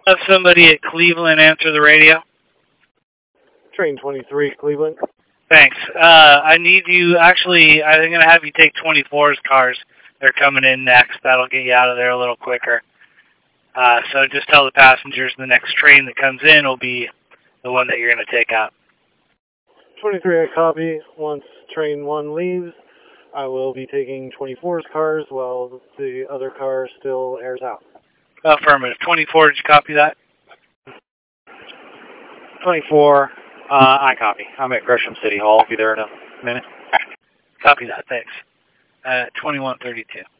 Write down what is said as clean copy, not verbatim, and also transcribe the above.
Have somebody at Cleveland answer the radio. Train 23, Cleveland. Thanks. I need you, actually, I'm going to have you take 24's cars. They're coming in next. That'll get you out of there a little quicker. So just tell the passengers the next train that comes in will be the one that you're going to take out. 23, I copy. Once train 1 leaves, I will be taking 24's cars while the other car still airs out. Affirmative. 24, did you copy that? 24, I copy. I'm at Gresham City Hall. I'll be there in a minute. Copy that, thanks. 2132.